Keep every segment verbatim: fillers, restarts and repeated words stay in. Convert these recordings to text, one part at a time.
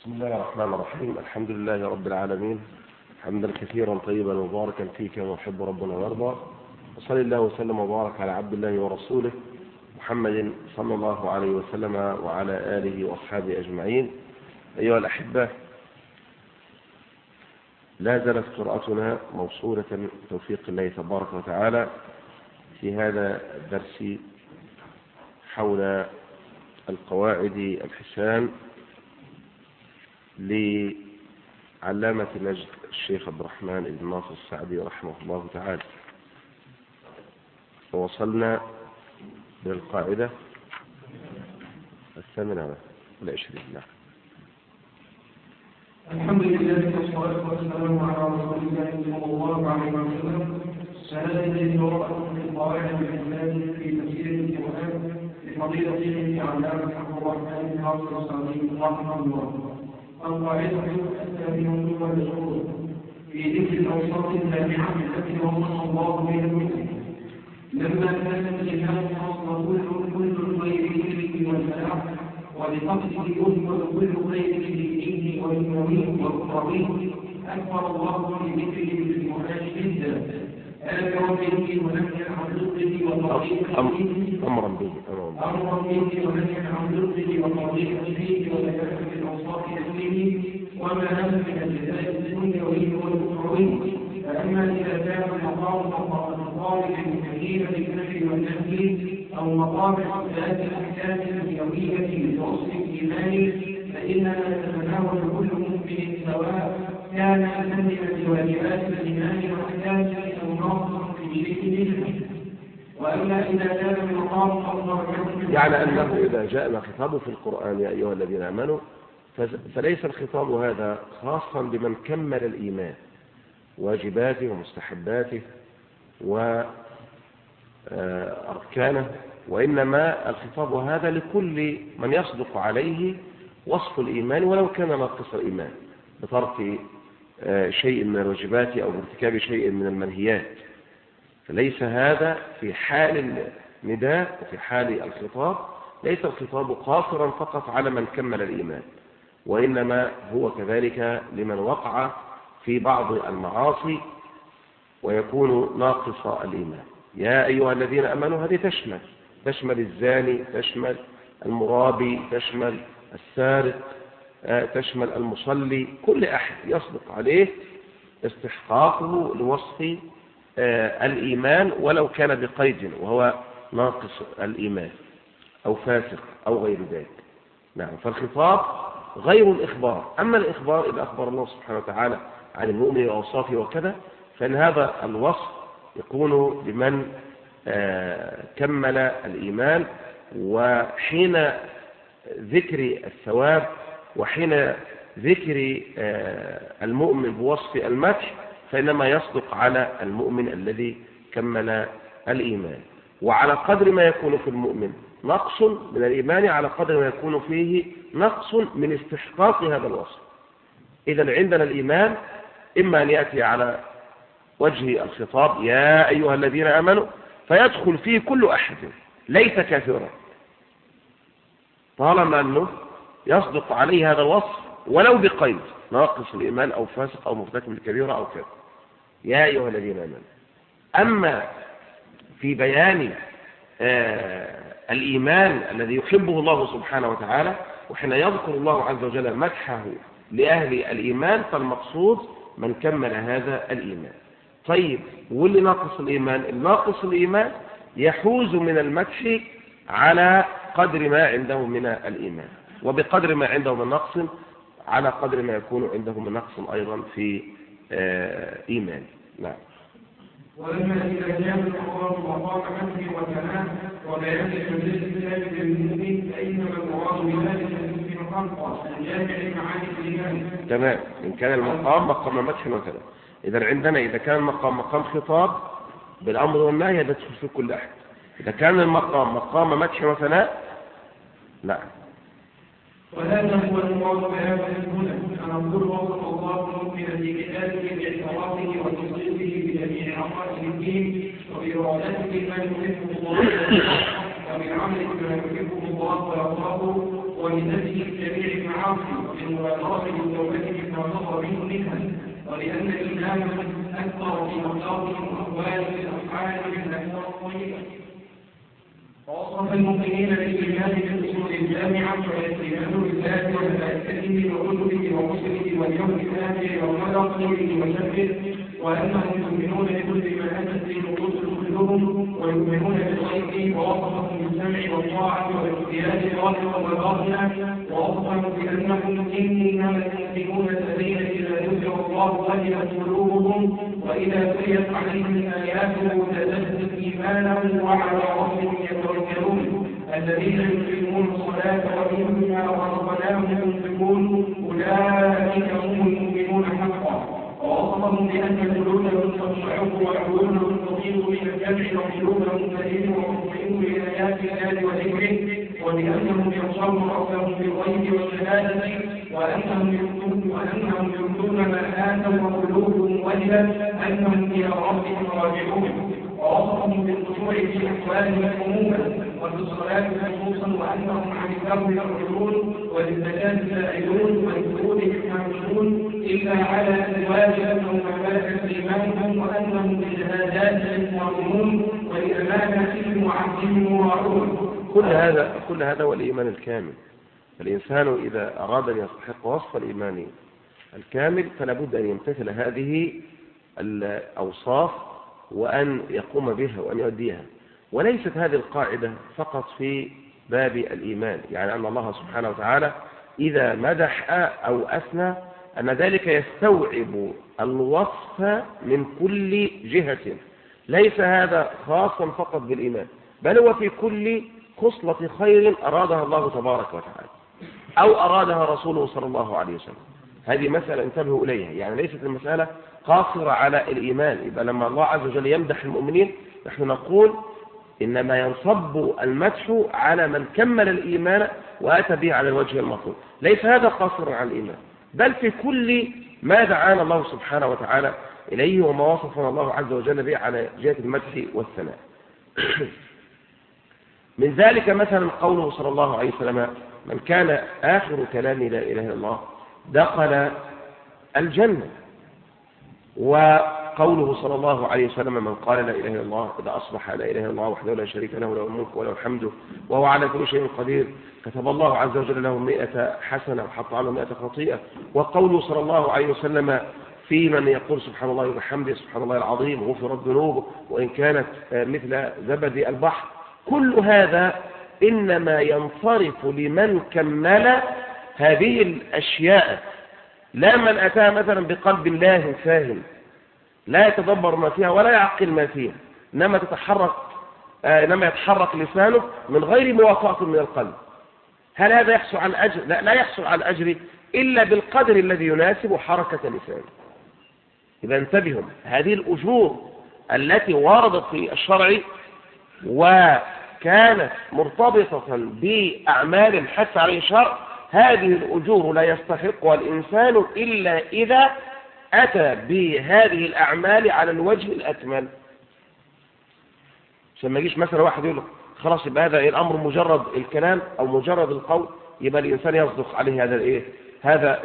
بسم الله الرحمن الرحيم. الحمد لله رب العالمين، حمدا كثيرا طيبا مباركا فيه كما يحب ربنا ويرضى. وصلى الله وسلم وبارك على عبد الله ورسوله محمد صلى الله عليه وسلم وعلى آله وأصحابه أجمعين. أيها الأحبة، لا زالت قراءتنا موصولة بتوفيق الله تبارك وتعالى في هذا الدرس حول القواعد الحسان لعلامة نجد الشيخ عبد الرحمن بن ناصر السعدي رحمه الله تعالى. ووصلنا للقاعدة الثامنة والعشرين. الحمد لله والصلاة والسلام على رسول الله صلى الله عليه وسلم. الشهادة التي وقعت في القواعد الإسلامية في تفسير القرآن لفضيلة الشيخ علامة عبد الرحمن بن ناصر السعدي رحمه الله. القاعدة الثانية والعشرون في ذكر الأوصاف الجامعة التي وصف الله بها المسلم. لما كان الإمام فصل كل كل الخير فيه والفلاح ولقصده يذكر كل خير في دينه والدنيا والقرين، أكبر الله في ذكره بالقرآن جدا. آمرا به ونهيا عن ضده وطريقه أمرا به أمرا به ونهيا عن ضده وطريقه فيه وبيان الأوصاف كله وما له من الجزاء الدنيوي والأخروي. فأما إذا كان مقام الطالب المتكين بالنفي والنهي أو مقام إثبات الأحكام الدنيوية لوصف الإيمان، فإنما يتناول كل مؤمن سواء كان يسلم بواجبات الإيمان وأحكامه أو ناقص في شيء منه. وأما إذا كان المقام أفضل يعني أنه إذا جاءنا خطاب في القرآن يا أيها الذين آمنوا، فليس الخطاب هذا خاصا بمن كمل الإيمان واجباته ومستحباته وأركانه، وإنما الخطاب هذا لكل من يصدق عليه وصف الإيمان ولو كان ناقص الإيمان بترك شيء من الواجبات أو بارتكاب شيء من المنهيات. فليس هذا في حال النداء وفي حال الخطاب، ليس الخطاب قاصرا فقط على من كمل الإيمان، وإنما هو كذلك لمن وقع في بعض المعاصي ويكون ناقص الإيمان. يا أيها الذين آمنوا هذه تشمل تشمل الزاني، تشمل المرابي، تشمل السارق، تشمل المصلي، كل أحد يصدق عليه استحقاقه لوصف الإيمان ولو كان بقيد وهو ناقص الإيمان أو فاسق أو غير ذلك. نعم، فالخطاب غير الإخبار. أما الإخبار إذا أخبر الله سبحانه وتعالى عن المؤمن وأوصافه وكذا، فإن هذا الوصف يكون لمن كمل الإيمان. وحين ذكر الثواب وحين ذكر المؤمن بوصف المدح، فإنما يصدق على المؤمن الذي كمل الإيمان. وعلى قدر ما يكون في المؤمن نقص من الإيمان على قدر ما يكون فيه نقص من استحقاق هذا الوصف. إذا عندنا الإيمان إما أن يأتي على وجه الخطاب يا أيها الذين آمنوا، فيدخل فيه كل أحد ليس كافرا طالما أنه يصدق عليه هذا الوصف ولو بقيد ناقص الإيمان أو فاسق أو مرتكب الكبيرة أو كذا، يا أيها الذين آمنوا. أما في بيان آه الإيمان الذي يحبه الله سبحانه وتعالى، وحين يذكر الله عز وجل مدحه لأهل الإيمان، فالمقصود من كمل هذا الإيمان. طيب، واللي ناقص الإيمان؟ الناقص الإيمان يحوز من المدح على قدر ما عنده من الإيمان، وبقدر ما عنده من نقص على قدر ما يكون عنده من نقص أيضا في آه إيمان. نعم. ولما إذا كان القرآن مقام حمده وكلام وبيان الحديث الثابت للمؤمن، فإنما المراد بذلك المسلم خلقا جامع معاني الإيمان. تمام، إن كان المقام مقام مدح وكلام. إذا عندنا إذا كان المقام مقام خطاب بالأمر والنهي يدخل في كل أحد. إذا كان المقام مقام مدح وثناء، نعم. وهذا هو المراد بهذا هنا، أن نقول وصف الله المؤمن في كتابه باعترافه وتصديقه بجميع عقائد الدين وبإرادته ما يحبه الله وبالعمل بما يحبه الله ويرضاه ولنفي جميع المعاصي للمبادرة بالتوبة مما ظهر منه منها، ولأن الإيمان أكثر في مقاصد وأقوال الأفعال من الأمور الطيبة. ووصف المؤمنين بالإيمان بالأصول الجامعة والاستيمان بالله وملائكته وكتبه ورسله واليوم الآخر والقدر خيره وشره، وأنهم يؤمنون بكل ما أتت به رسلهم ويؤمنون بالغيب، ووصفهم بالسمع والطاعة والاختيار ظاهرا وباطنا، ووصفهم بأنهم إنما المؤمنون الذين إذا ذكر الله وجلت قلوبهم وإذا تليت عليهم آياته زادتهم إيمانا وعلى ربهم يتوكلون، الذين يقيمون الصلاة ومما رزقناهم ينفقون، أولئك هم المؤمنون حقا. ووصفهم بأن جلودهم تخشع وعيونهم تطير من الجمع وقلوبهم تلين وتطمئن بآيات الله وذكره، وبأنهم يخشون ربهم بالغيب والشهادة، وأنهم يؤتون وأنهم يؤتون ما آتوا وقلوبهم وجلة أنهم إلى ربهم راجعون. ووصفهم بالخشوع في أحوالهم عموما وبالصلاة خصوصا، وأنهم عن اللغو يخرجون وللزكاة سائلون وللفروض محافظون إلا على أزواجهم أو ما ملكت أيمانهم، وأنهم بالشهادات معلومون ولأماناتهم وعهدهم راعون. كل هذا كل هذا هو الإيمان الكامل. الإنسان إذا أراد أن يستحق وصف الإيمان الكامل فلا بد أن يمتثل هذه الأوصاف وأن يقوم بها وأن يؤديها. وليست هذه القاعدة فقط في باب الإيمان، يعني أن الله سبحانه وتعالى إذا مدح أو أثنى أن ذلك يستوعب الوصف من كل جهة، ليس هذا خاصا فقط بالإيمان، بل هو في كل خصلة خير أرادها الله تبارك وتعالى أو أرادها رسوله صلى الله عليه وسلم. هذه مسألة انتبهوا إليها، يعني ليست المسألة قاصرة على الإيمان. يبقى لما الله عز وجل يمدح المؤمنين نحن نقول إنما ينصب المدح على من كمل الإيمان وأتى به على الوجه المطلوب، ليس هذا قاصرا على الإيمان، بل في كل ما دعانا الله سبحانه وتعالى إليه وما وصفنا الله عز وجل به على جهة المدح والثناء. من ذلك مثلا قوله صلى الله عليه وسلم: من كان آخر كلام لا إله إلا الله دخل الجنة. وقوله صلى الله عليه وسلم: من قال لا إله إلا الله إذا أصبح لا إله إلا الله وحده لا شريك له له الملك وله الحمد وهو على كل شيء قدير كتب الله عز وجل له مئة حسنة وحط عنه مئة خطيئة. وقوله صلى الله عليه وسلم في من يقول سبحان الله وبحمده سبحان الله العظيم غفرت ذنوبه وإن كانت مثل زبد البحر. كل هذا إنما ينصرف لمن كمل هذه الأشياء، لا من أتى مثلا بقلب الله فاهم لا يتدبر ما فيها ولا يعقل ما فيها، إنما تتحرك آه إنما يتحرك لسانه من غير موافقة من القلب. هل هذا يحصل على الأجر؟ لا, لا يحصل على الأجر إلا بالقدر الذي يناسب حركة لسانه. إذا انتبهوا، هذه الأجور التي وردت في الشرع وكانت مرتبطة بأعمال الحث عليه الشرع، هذه الأجور لا يستحقها الإنسان إلا إذا أتى بهذه الأعمال على الوجه الأكمل. عشان ما يجيش مثلا واحد يقول خلاص يبقى هذا الأمر مجرد الكلام أو مجرد القول، يبقى الإنسان يصدق عليه هذا الإيه هذا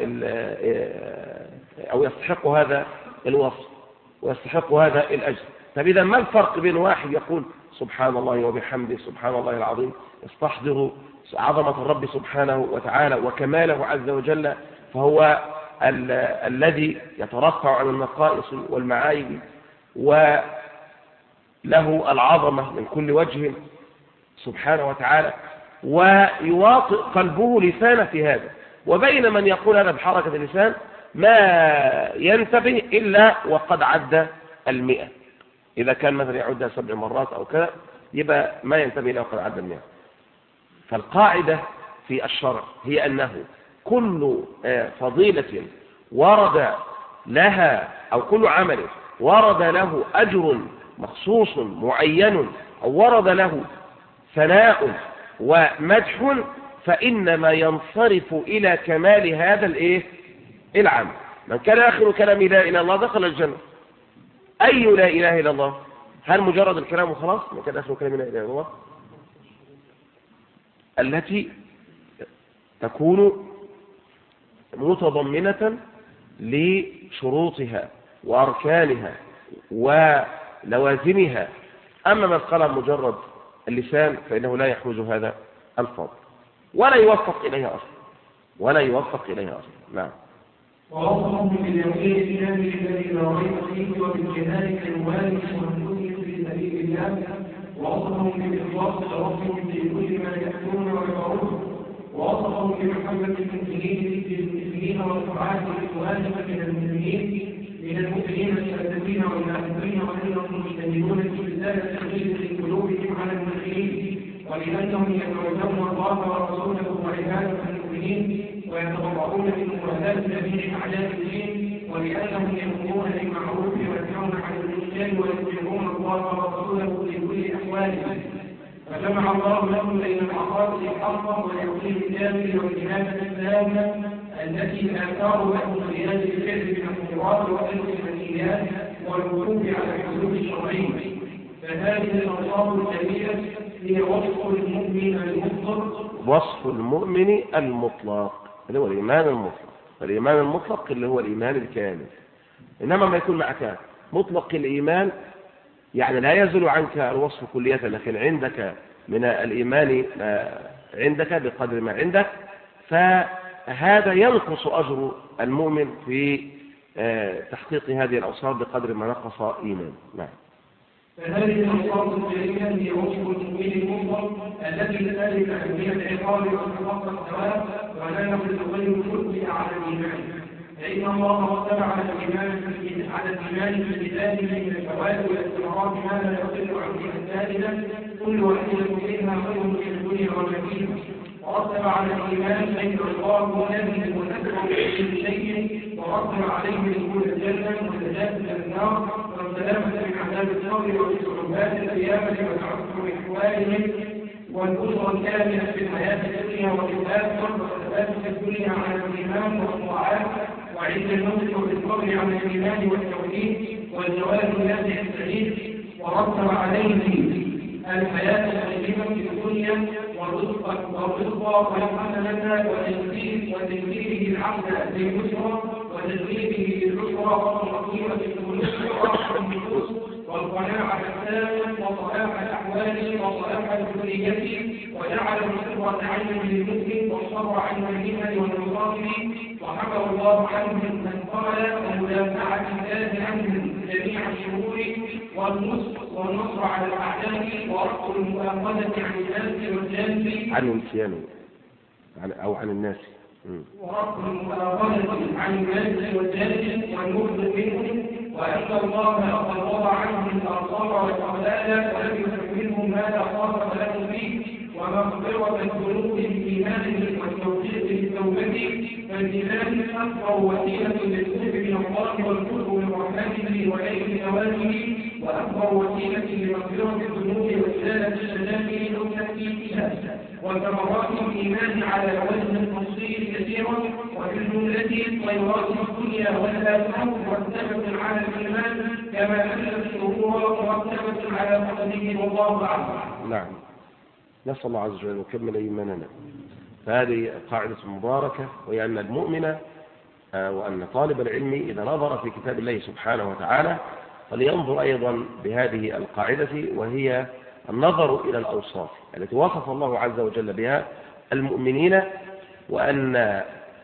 أو يستحق هذا الوصف ويستحق هذا الأجر. طب إذا ما الفرق بين واحد يقول سبحان الله وبحمده سبحان الله العظيم يستحضر عظمة الرب سبحانه وتعالى وكماله عز وجل، فهو ال الذي يترفع عن النقائص والمعايب وله العظمة من كل وجه سبحانه وتعالى، ويواطئ قلبه لسانه في هذا، وبين من يقول هذا بحركة اللسان ما ينتبه إلا وقد عد المئة. إذا كان مثلا يعدها سبع مرات أو كذا يبقى ما ينتبه إلا وقد عد المئة. فالقاعدة في الشرع هي أنه كل فضيلة ورد لها أو كل عمل ورد له أجر مخصوص معين أو ورد له ثناء ومدح فإنما ينصرف إلى كمال هذا الإيه العمل. من كان آخر كلام لا إله إلا الله دخل الجنة. أي لا إله إلا الله؟ هل مجرد الكلام وخلاص؟ من كان آخر كلام لا إله إلا الله التي تكون متضمنة لشروطها وأركانها ولوازمها. أما من قال مجرد اللسان فإنه لا يحوز هذا الفضل ولا يوفق إليها أصلا ولا يوفق إليها أصلا. نعم. ووصفهم باليقين الكامل الذي لا ريب فيه وبالجهاد الوالد والنصر في سبيل الله. ووصفهم بالإخلاص توصلهم في كل ما يأتون ويقرون. ووصفهم بمحبة المسلمين في المسلمين والقرآن والإخوان من المسلمين من المؤمنين الشاذين والنافذين وأنهم مجتهدون في إزالة الغل في قلوبهم على المسلمين ولأنهم يتوجهون الله ورسوله وعباده المؤمنين ويتبرؤون من مهادات جميع أعداء الدين ولأنهم يأمرون بالمعروف وينهون عن المنكر ويطيعون الله ورسوله في كل أحوالهم. فجمع الله لهم بين العقائد الحقة واليقين الكامل والإيمان التامة التي آثار لهم قياد الفعل من الخيرات والمنهيات والوقوف على الحدود الشرعية. فهذه الأوصاف الجميلة هي وصف المؤمن المطلق. وصف المؤمن المطلق اللي هو الإيمان المطلق. الإيمان المطلق اللي هو الإيمان الكامل. إنما ما يكون معك مطلق الإيمان يعني لا يزل عنك الوصف كلية، لكن عندك من الإيمان عندك بقدر ما عندك، فهذا ينقص أجر المؤمن في تحقيق هذه الأوصاف بقدر ما نقص إيمان. نعم. فهذه الأوصاف الجليلة هي وصف المؤمن المطلق الذي لا يدرك به العقاب والحق الثواب ولا يقدر غير الحكم على الإيمان. فإن الله رتب على الإيمان على الإيمان في كتابه من الفوائد والاستمرار ما لا يقل عن أمثالنا كل واحدة منها خير من الدنيا وما فيها. ورتب على الإيمان بين الله ونبيه ونذكر بكل شيء ورتب عليه دخول الجنة والنجاة من النار والسلامة من عذاب القبر وصعوبات القيامة وتعثر أحوالهم والأسرة الكاملة في الحياة الدنيا والآخرة والثبات في الدنيا على الإيمان والطاعات وعند الموت والقبر على الإيمان والتوحيد والجواب النافع السعيد. ورتب عليه الحياة الطيبة في الدنيا والرزق والحسنة وتدبيره العبد باليسرى وتدبيره بالعسرى والرقيبة بالنصر والقناعة التامة وصلاح الأحوال وصلاح الذرية وجعل السر عين للمسلم والصبر عن المهنة والمصائب وحمى الله عنه من قال ومدافعة الله عنه جميع الشرور والنصر والنصر على الأعداء ورفع المؤاخذة عن الناس والجانب عن الانسان أو عن الناس ورفع المؤاخذة عن الناس والجانب والمخذ منهم وأن الله قد وضع عنهم الأرصار والأغلال ولم يحملهم ما لا خاصة لهم فيه ومغفرة الذنوب بإيمانهم والتوفيق بالتوبة فالإيمان أكبر وسيلة للقرب من الله والقرب من رحمته وليل نواله وأكبر وسيلة لمغفرة الذنوب وإزالة الشدائد أو تأكيدها وثمرات الإيمان على وزن التفصيل كثيرا وفي الجملة خيرات الدنيا والآخرة مرتبة على الإيمان كما أن الشرور مرتبة على فقده والله أعلم. نعم. نسأل الله عز وجل يكمل إيماننا. فهذه قاعدة مباركة، وهي أن المؤمن وأن طالب العلم إذا نظر في كتاب الله سبحانه وتعالى فلينظر أيضا بهذه القاعدة، وهي النظر إلى الأوصاف التي وصف الله عز وجل بها المؤمنين، وأن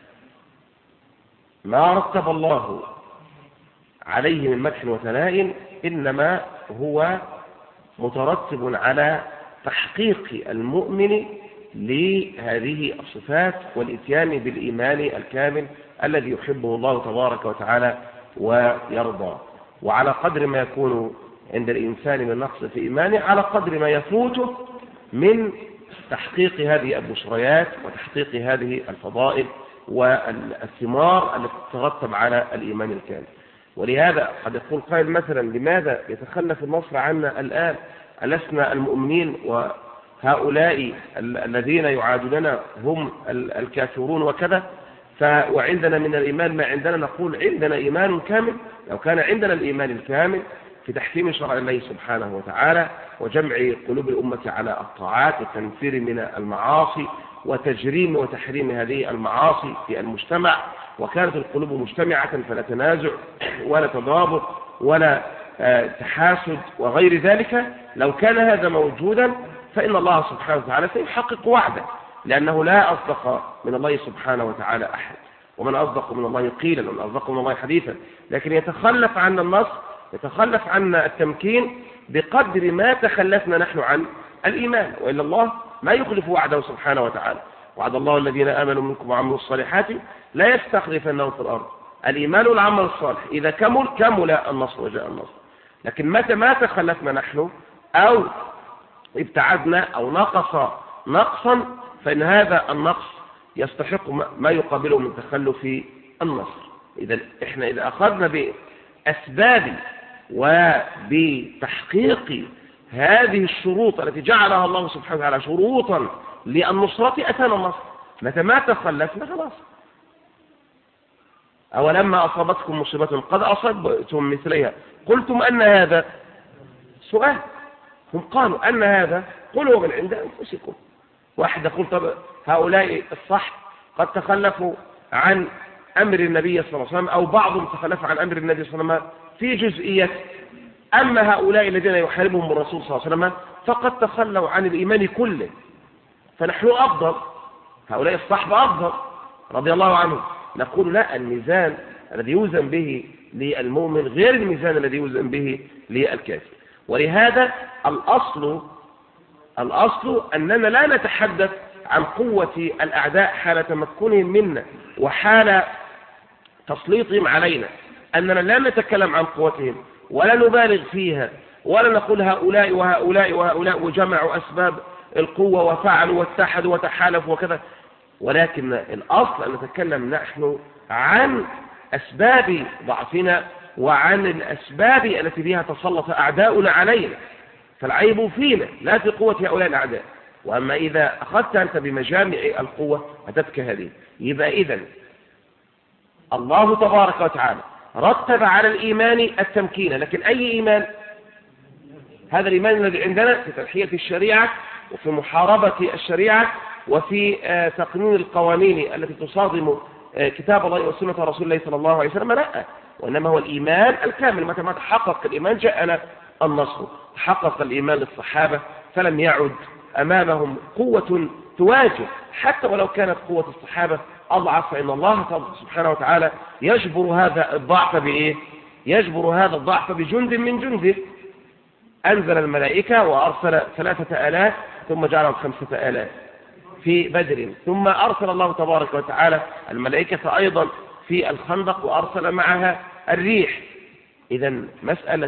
ما رتب الله عليه من مدح وثناء إنما هو مترتب على تحقيق المؤمن لهذه الصفات والإتيان بالإيمان الكامل الذي يحبه الله تبارك وتعالى ويرضى. وعلى قدر ما يكون عند الإنسان من نقص في إيمانه على قدر ما يفوته من تحقيق هذه البشريات وتحقيق هذه الفضائل والثمار التي تترتب على الإيمان الكامل. ولهذا قد يقول قائل مثلا لماذا يتخلف النصر عنا الآن؟ ألسنا المؤمنين وهؤلاء الذين يعادوننا هم الكافرون وكذا؟ وعندنا من الإيمان ما عندنا. نقول عندنا إيمان كامل. لو كان عندنا الإيمان الكامل في تحكيم شرع الله سبحانه وتعالى وجمع قلوب الأمة على الطاعات والتنفير من المعاصي وتجريم وتحريم هذه المعاصي في المجتمع، وكانت القلوب مجتمعة فلا تنازع ولا تضابط ولا تحاسد وغير ذلك. لو كان هذا موجودا فإن الله سبحانه وتعالى سيحقق وعده، لأنه لا أصدق من الله سبحانه وتعالى أحد، ومن أصدق من الله قيلا ومن أصدق من الله حديثا. لكن يتخلف عنا النص، يتخلف عنا التمكين بقدر ما تخلفنا نحن عن الإيمان، وإلا الله ما يخلف وعده سبحانه وتعالى. وعد الله الذين آمنوا منكم وعملوا الصالحات لا يستخلفنهم في الأرض. الإيمان والعمل الصالح إذا كمل كمل النصر وجاء النصر. لكن متى ما تخلفنا نحن أو ابتعدنا أو نقص نقصا فإن هذا النقص يستحق ما يقابله من تخلف النصر. إذا إحنا إذا أخذنا بأسباب وبتحقيق هذه الشروط التي جعلها الله سبحانه وتعالى شروطا للنصرة أتانا النصر. متى ما تخلفنا خلاص. أولما أصابتكم مصيبة قد أصبتم مثلها قلتم أن هذا سؤال، هم قالوا أن هذا قلوا من عند أنفسكم. واحد يقول طب هؤلاء الصح قد تخلفوا عن أمر النبي صلى الله عليه وسلم، أو بعضهم تخلف عن أمر النبي صلى الله عليه وسلم في جزئية، أما هؤلاء الذين يحاربهم الرسول صلى الله عليه وسلم فقد تخلوا عن الإيمان كله، فنحن أفضل، هؤلاء الصحبة أفضل رضي الله عنهم. نقول لا، الميزان الذي يوزن به للمؤمن غير الميزان الذي يوزن به للكافر. ولهذا الأصل الأصل أننا لا نتحدث عن قوة الأعداء حال تمكنهم منا وحال تسليطهم علينا، أننا لا نتكلم عن قوتهم ولا نبالغ فيها ولا نقول هؤلاء وهؤلاء وهؤلاء وجمعوا أسباب القوة وفعلوا واتحدوا وتحالفوا وكذا، ولكن الأصل أن نتكلم نحن عن أسباب ضعفنا وعن الأسباب التي بها تسلط أعداؤنا علينا، فالعيب فينا لا في قوة هؤلاء الأعداء. وأما إذا أخذت أنت بمجامع القوة أتتك هذه، يبقى إذن الله تبارك وتعالى رتب على الإيمان التمكين، لكن أي إيمان؟ هذا الإيمان الذي عندنا في تضحية الشريعة وفي محاربة الشريعة وفي تقنين القوانين التي تصادم كتاب الله وسنة رسول الله صلى الله عليه وسلم، لا، وإنما هو الإيمان الكامل. متى ما تحقق الإيمان جاءنا النصر. تحقق الإيمان للصحابة فلم يعد أمامهم قوة تواجه، حتى ولو كانت قوة الصحابة أضعف، فإن الله سبحانه وتعالى يجبر هذا الضعف بإيه؟ يجبر هذا الضعف بجند من جنده. أنزل الملائكة وأرسل ثلاثة آلاف ثم جعلهم خمسة آلاف في بدر، ثم أرسل الله تبارك وتعالى الملائكة أيضا في الخندق وأرسل معها الريح. إذا مسألة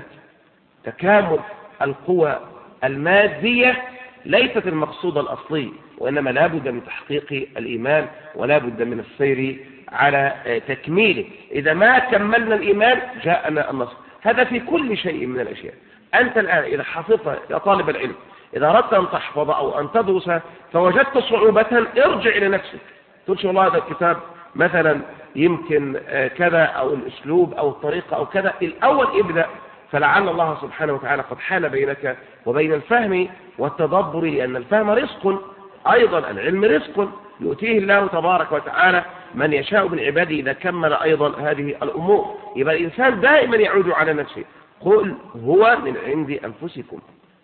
تكامل القوى المادية ليست المقصود الأصلي، وإنما لا بد من تحقيق الإيمان ولا بد من السير على تكميله. إذا ما كملنا الإيمان جاءنا النصر. هذا في كل شيء من الأشياء. أنت الآن إذا حفظت يا طالب العلم، إذا أردت أن تحفظ أو أن تدرس فوجدت صعوبة، ارجع إلى نفسك، تقول والله هذا الكتاب مثلا يمكن كذا أو الأسلوب أو الطريقة أو كذا، الأول ابدأ، فلعل الله سبحانه وتعالى قد حال بينك وبين الفهم والتدبر، لأن الفهم رزق، أيضا العلم رزق يؤتيه الله تبارك وتعالى من يشاء من عباده إذا كمل أيضا هذه الأمور. يبقى الإنسان دائما يعود على نفسه، قل هو من عند أنفسكم،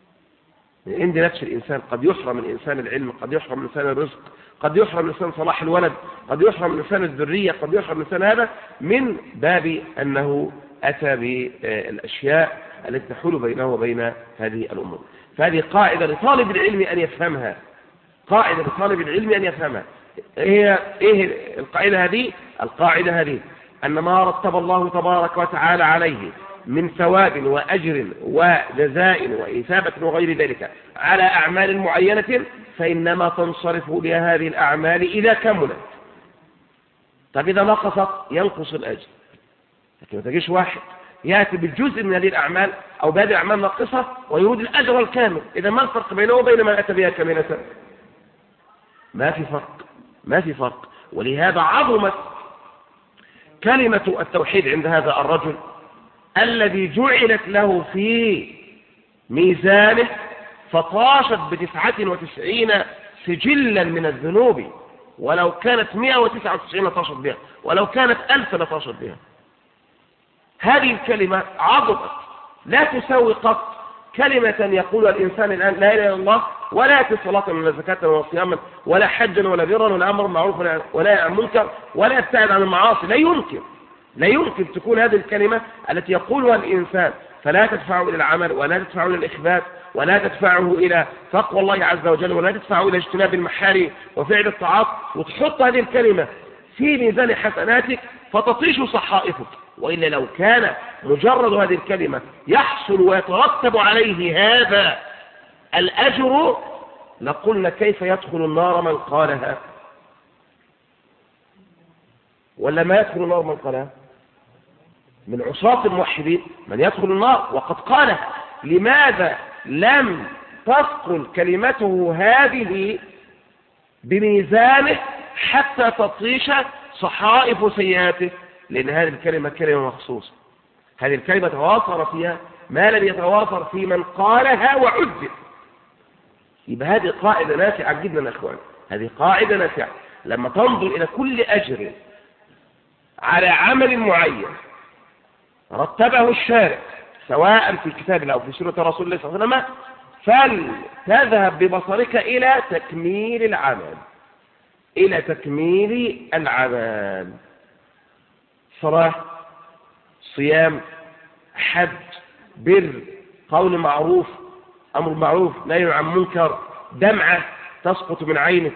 من عند نفس الإنسان. قد يحرم الإنسان العلم، قد يحرم الإنسان الرزق، قد يحرم الإنسان صلاح الولد، قد يحرم الإنسان الذرية، قد يحرم الإنسان هذا من باب أنه أتى بالأشياء التي تحول بينه وبين هذه الأمور. فهذه قاعدة لطالب العلم أن يفهمها، قاعدة لطالب العلم أن يفهمها. هي إيه القاعدة هذه؟ القاعدة هذه أن ما رتب الله تبارك وتعالى عليه من ثواب وأجر وجزاء وإثابة وغير ذلك على أعمال معينة فإنما تنصرف بها هذه الأعمال إذا كملت. طب إذا نقصت ينقص الأجر. لكن ما تجيش واحد يأتي بالجزء من هذه الأعمال أو بهذه الأعمال ناقصة ويريد الأجر الكامل. إذا ما الفرق بينه وبين ما أتى بها كاملة؟ ما في فرق، ما في فرق. ولهذا عظمت كلمة التوحيد عند هذا الرجل الذي جعلت له في ميزانه فطاشت بتسعة وتسعين سجلا من الذنوب، ولو كانت مئة وتسعة وتسعين لتشرب بها، ولو كانت ألف لتشرب بها. هذه الكلمة عظمت لا تساوي قط كلمة يقولها الإنسان الآن لا إله إلا الله، ولا يأتي صلاة ولا زكاة ولا صياما ولا حجا ولا برا ولا أمر معروف ولا منكر ولا يبتعد عن المعاصي. لا يمكن لا يمكن تكون هذه الكلمة التي يقولها الإنسان فلا تدفعه إلى العمل ولا تدفعه إلى الإخبات ولا تدفعه إلى تقوى الله عز وجل ولا تدفعه إلى اجتناب المحارم وفعل الطاعات، وتحط هذه الكلمة في ميزان حسناتك فتطيش صحائفك. وإلا لو كان مجرد هذه الكلمة يحصل ويترتب عليه هذا الأجر لقلنا كيف يدخل النار من قالها، ولا ما يدخل النار من قالها؟ من عصاة الموحدين من يدخل النار وقد قالها. لماذا لم تثقل كلمته هذه بميزانه حتى تطيش صحائف سيئاته؟ لأن هذه الكلمة كلمة مخصوصة، هذه الكلمة توافر فيها ما لم يتوافر في من قالها وعذب. يبقى هذه قاعدة نافعة جدا يا أخوان، هذه قاعدة نافعة. لما تنظر إلى كل أجر على عمل معين رتبه الشارع سواء في كتاب الله أو في سنة رسول الله صلى الله عليه وسلم، فلتذهب ببصرك إلى تكميل العمل، إلى تكميل العمل. صلاة، صيام، حج، بر، قول معروف، أمر معروف، نهي عن منكر، دمعة تسقط من عينك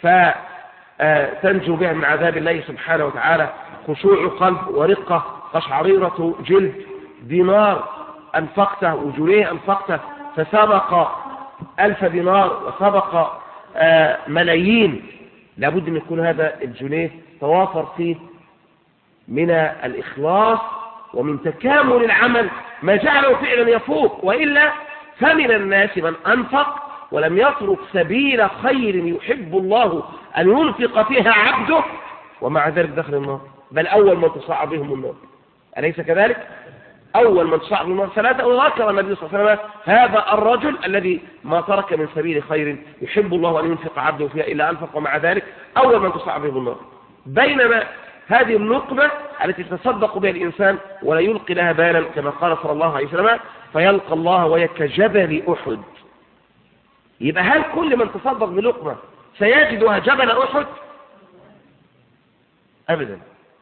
فتنجو بها من عذاب الله سبحانه وتعالى، خشوع قلب ورقة، قشعريرة جلد، دينار أنفقته وجنيه أنفقته فسبق ألف دينار وسبق ملايين. لابد أن يكون هذا الجنيه توافر فيه من الإخلاص ومن تكامل العمل ما جعله فعلا يفوق. وإلا فمن الناس من أنفق ولم يترك سبيل خير يحب الله أن ينفق فيها عبده ومع ذلك دخل النار، بل أول من تصعب بهم النار. أليس كذلك؟ أول من تصعب بهم النار ثلاثة. وذكر النبي صلى الله عليه وسلم هذا الرجل الذي ما ترك من سبيل خير يحب الله أن ينفق عبده فيها إلا أنفق ومع ذلك أول من تصعب بهم النار. بينما هذه النقبة التي تصدق بها الإنسان ولا يلقي لها بالا كما قال صلى الله عليه وسلم فيلقى الله وهي كجبل أحد. يبقى هل كل من تصدق بلقمة سيجدها جبل أحد؟ أبدا.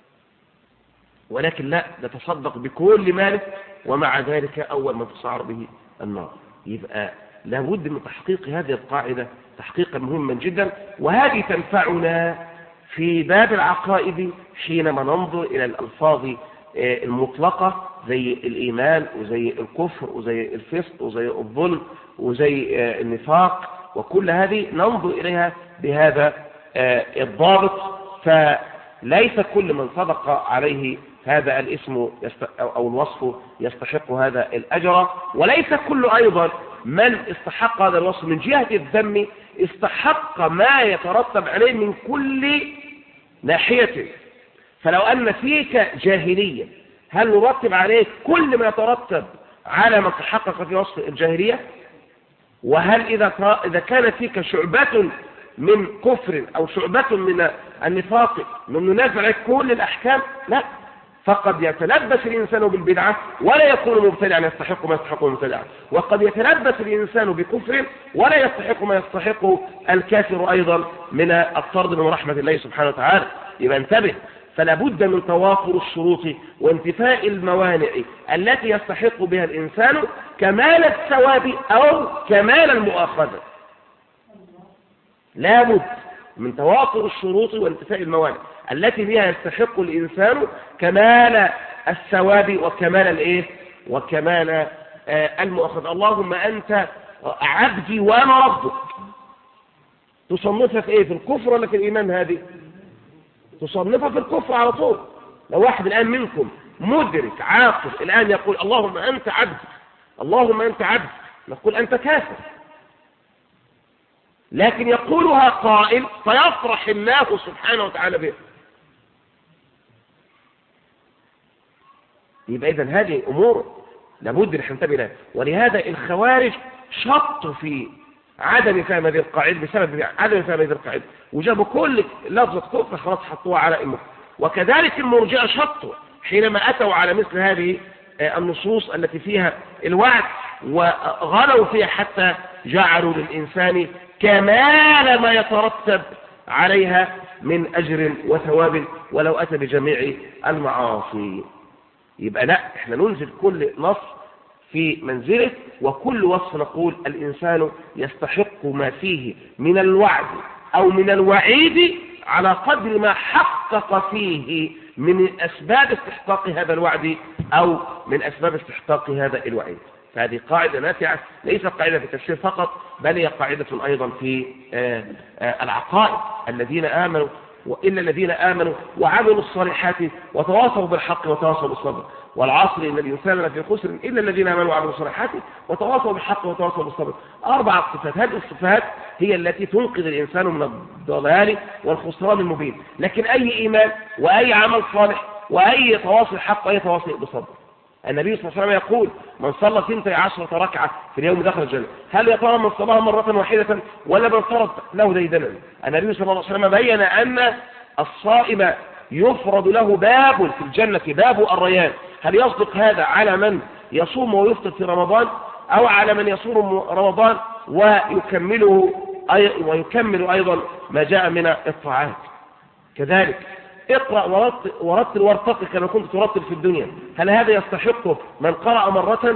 ولكن لا، نتصدق بكل ماله ومع ذلك أول من تصعر به النار. يبقى لابد من تحقيق هذه القاعدة تحقيقا مهما جدا، وهذه تنفعنا في باب العقائد حينما ننظر إلى الألفاظ المطلقة زي الإيمان وزي الكفر وزي الفسق وزي الظلم وزي النفاق، وكل هذه ننظر إليها بهذا الضابط. فليس كل من صدق عليه هذا الاسم أو الوصف يستحق هذا الأجر، وليس كل أيضا من استحق هذا الوصف من جهة الذم استحق ما يترتب عليه من كل ناحية. فلو أن فيك جاهلية هل نرتب عليه كل ما يترتب على من تحقق في وصف الجاهلية؟ وهل إذا إذا كان فيك شعبة من كفر أو شعبة من النفاق من ننازع عليه كل الأحكام؟ لا، فقد يتلبس الإنسان بالبدعة ولا يكون مبتدعا يستحق ما يستحقه المبتدع، وقد يتلبس الإنسان بكفر ولا يستحق ما يستحقه الكافر أيضا من الطرد من رحمة الله سبحانه وتعالى. يبقى انتبه، فلا بد من توافر الشروط وانتفاء الموانع التي يستحق بها الإنسان كمال الثواب أو كمال المؤاخذة. لا بد من توافر الشروط وانتفاء الموانع التي بها يستحق الإنسان كمال الثواب وكمال الإيه وكمال آه المؤاخذة. اللهم أنت عبدي وأنا ربك. تصنفها في إيه؟ في الكفر ولا في الإيمان؟ هذه تصنفها في الكفر على طول. لو واحد الآن منكم مدرك عاقل الآن يقول اللهم أنت عبدي اللهم أنت عبدي، نقول أنت كافر. لكن يقولها قائل فيفرح الله سبحانه وتعالى به. يبقى إذن هذه أمور لابد أن ننتبه لها. ولهذا الخوارج شطوا في عدم فهم هذه القاعدة بسبب عدم فهم هذه القاعدة، وجابوا كل لفظة كفر خلاص حطوها على المخ. وكذلك المرجئة شطوا حينما أتوا على مثل هذه النصوص التي فيها الوعد وغلوا فيها حتى جعلوا للإنسان كمال ما يترتب عليها من أجر وثواب ولو أتى بجميع المعاصي. يبقى لا، احنا ننزل كل نص في منزله، وكل وصف نقول الإنسان يستحق ما فيه من الوعد أو من الوعيد على قدر ما حقق فيه من أسباب استحقاق هذا الوعد أو من أسباب استحقاق هذا الوعيد. فهذه قاعدة نافعة، ليس قاعدة في التفسير فقط، بل هي قاعدة أيضا في العقائد. الذين آمنوا وإلا الذين آمنوا وعملوا الصالحات وتواصوا بالحق وتواصوا بالصبر والعصر إن الإنسان لفي خسر إلا الذين آمنوا وعملوا الصالحات وتواصوا بالحق وتواصوا بالصبر. أربع صفات، هذه الصفات هي التي تنقذ الإنسان من الضلال والخسران المبين. لكن أي إيمان وأي عمل صالح وأي تواصل حق وأي تواصل بالصبر. النبي صلى الله عليه وسلم يقول من صلى ثنتي عشرة ركعة في اليوم دخل الجنة. هل يا ترى من صلاها مرة واحدة ولا من فرض له ديدنا؟ النبي صلى الله عليه وسلم بين أن الصائم يفرض له باب في الجنة، باب الريان. هل يصدق هذا على من يصوم ويفطر في رمضان أو على من يصوم رمضان ويكمله ويكمل أيضا ما جاء من الطاعات؟ كذلك اقرأ ورتل, ورتل وارتقي كما كنت ترتل في الدنيا. هل هذا يستحقه من قرأ مرة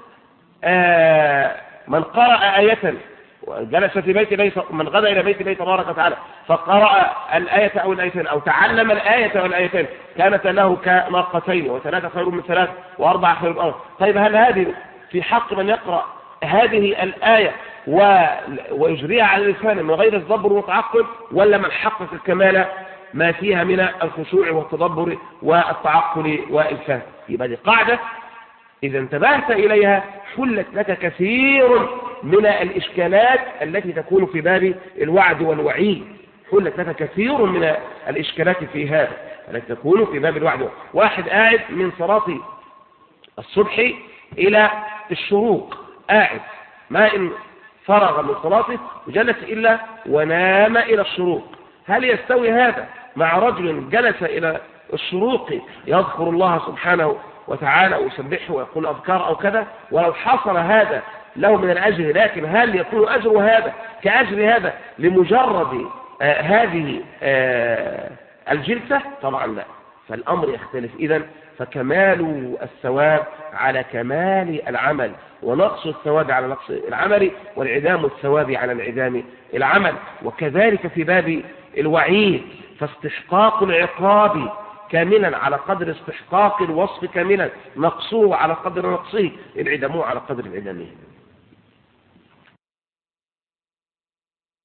آه من قرأ آية جلس في بيت الله من غدا إلى بيت الله تبارك وتعالى فقرأ الآية أو الآيتين أو تعلم الآية أو الآيتين كانت له كناقتين وثلاثة خير من ثلاث وأربعة خير من أربعة. طيب هل هذه في حق من يقرأ هذه الآية ويجريها على لسانه من غير التدبر والتعقل، ولا من حقق الكمال ما فيها من الخشوع والتدبر والتعقل والفهم؟ يبقى دي قاعدة إذا انتبهت إليها حلت لك كثير من الإشكالات التي تكون في باب الوعد والوعيد. حلت لك كثير من الإشكالات في هذا التي تكون في باب الوعد. واحد قاعد من صلاة الصبح إلى الشروق، قاعد ما إن فرغ من صلاته وجلس إلا ونام إلى الشروق. هل يستوي هذا مع رجل جلس إلى الشروق يذكر الله سبحانه وتعالى ويسبحه ويقول أذكار أو كذا؟ ولو حصل هذا له من الأجر، لكن هل يكون أجر هذا كأجر هذا لمجرد آه هذه آه الجلسة؟ طبعا لا. فالأمر يختلف إذن، فكمال الثواب على كمال العمل، ونقص الثواب على نقص العمل، وانعدام الثواب على انعدام العمل. وكذلك في باب الوعيد، فاستحقاق العقاب كاملا على قدر استحقاق الوصف كاملا، نقصه على قدر نقصه، انعدامه على قدر انعدامه.